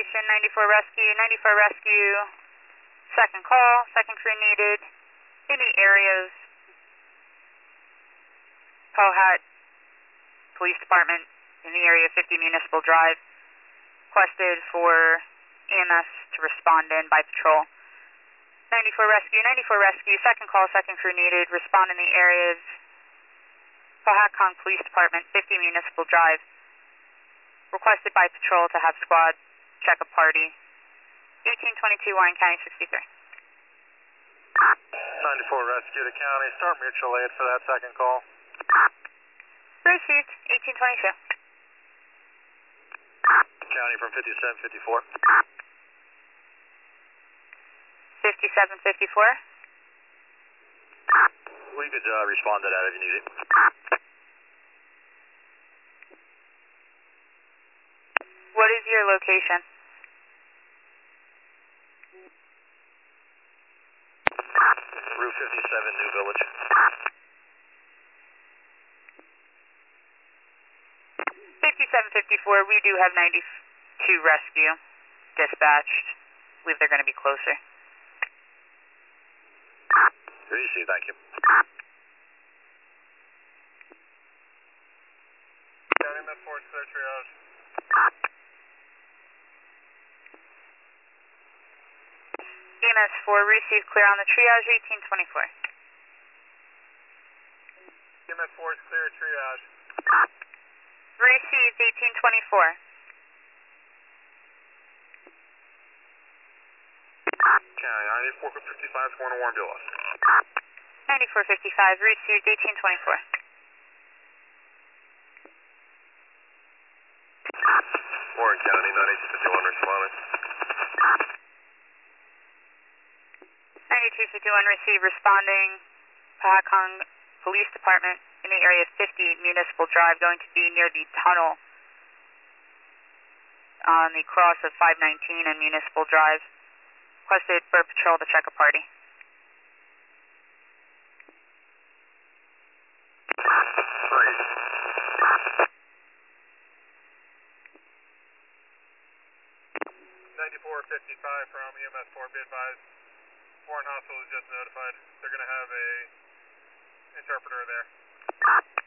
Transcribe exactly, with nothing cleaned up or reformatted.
Station, ninety-four Rescue, ninety-four Rescue, second call, second crew needed, in the areas, Pohat Police Department, in the area fifty Municipal Drive, requested for E M S to respond in by patrol. ninety-four Rescue, ninety-four Rescue, second call, second crew needed, respond in the areas, Cohacton Police Department, fifty Municipal Drive, requested by patrol to have squad check a party. eighteen twenty-two Warren County sixty-three. ninety-four Rescue to County, start mutual aid for that second call. Received, eighteen twenty-two. County from fifty-seven fifty-four. fifty-seven fifty-four. We could uh, respond to that if you need it. What is your location? Route fifty-seven, New Village. fifty-seven fifty-four, we do have ninety-two Rescue dispatched. I believe they're going to be closer. Easy, thank you. County M S four, clear triage. E M S four, received clear on the triage, eighteen twenty-four. E M S four is clear, triage. Received, eighteen twenty-four. County, ninety-four fifty-five, sworn to warn Bill. ninety-four fifty-five, received, eighteen twenty-four. Warren County, ninety-two fifty-one, responding. ninety-two fifty-one, received, responding. Pahakong Police Department in the area of fifty Municipal Drive, going to be near the tunnel on the cross of five nineteen and Municipal Drive. Requested for patrol to check a party. ninety-four fifty-five from E M S four, be advised. Warren Hospital is just notified. They're going to have a interpreter there.